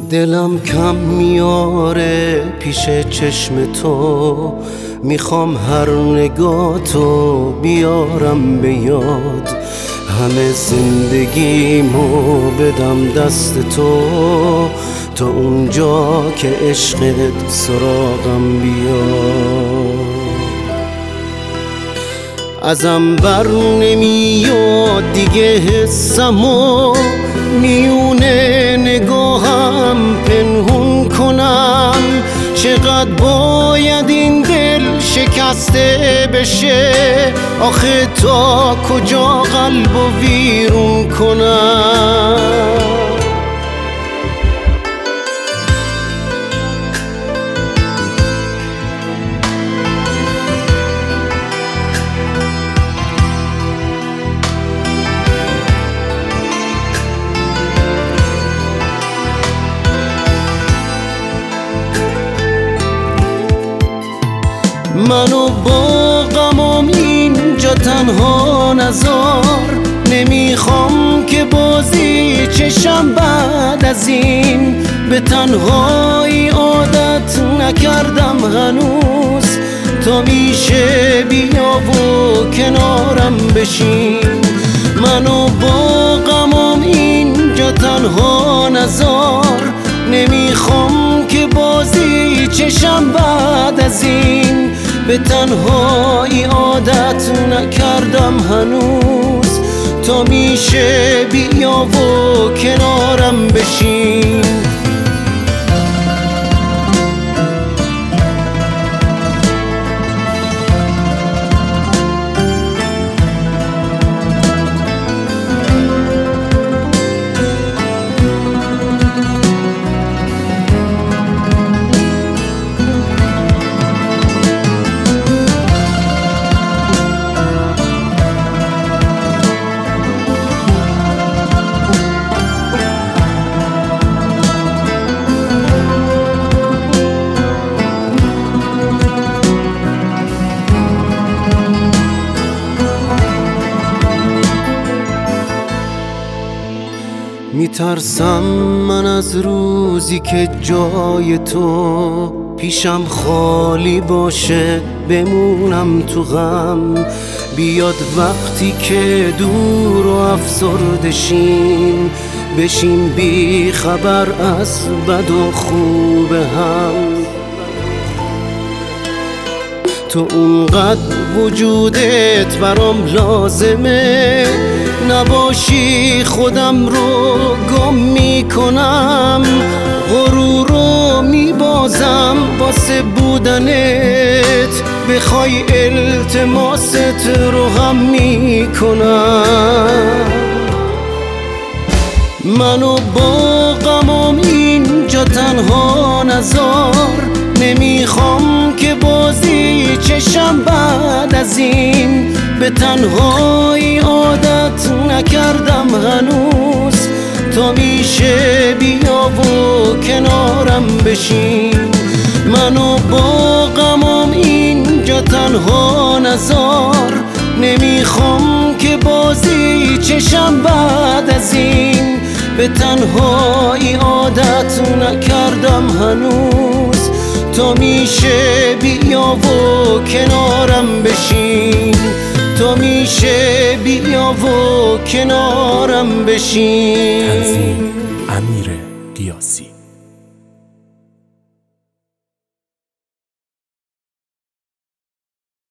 دلم کم میاره پیش چشم تو، میخوام هر نگاتو بیارم به یاد، همه زندگیمو بدم دست تو، تا اونجا که عشقت سراغم بیاد. ازم بر نمیاد دیگه حسمو، میونه نگاهم پنهون کنم، چقدر باید این دل شکسته بشه، آخه تا کجا قلبو ویرون کنم. منو با غمام اینجا تنها نذار، نمیخوام که بازی چشم بعد از این، به تنهایی عادت نکردم هنوز، تا میشه بیا و کنارم بشین. منو با غمام اینجا تنها نذار، نمیخوام که بازی چشم بعد از این، به تنهایی عادت نکردم هنوز، تا میشه بیا و کنارم بشین. میترسم من از روزی که جای تو پیشم خالی باشه، بمونم تو غم، بیاد وقتی که دور و افسرده شیم، بشیم بی خبر از بد و خوب هم. تو اونقدر وجودت برام لازمه، نباشی خودم رو گم میکنم، غرور رو میبازم واسه بودنت، بخوای التماست رو هم میکنم. منو با غمام اینجا تنها نذار، نمیخوام که بازی چشم بعد از این، به تنهایی عادت نکردم هنوز، تا میشه بیا و کنارم بشین. منو با غمام اینجا تنها نذار، نمیخوام که بازی چشم بعد از این، به تنهایی عادت نکردم هنوز، تا میشه بیا و کنارم بشین، تا میشه بیا و کنارم بشین.